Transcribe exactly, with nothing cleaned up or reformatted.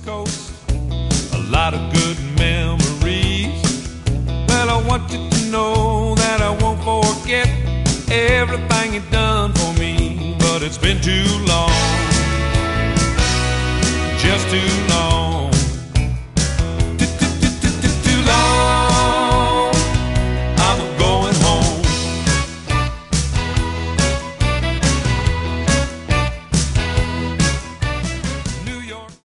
West Coast, a lot of good memories. Well, I want you to know that I won't forget everything you've done for me. But it's been too long, just too long.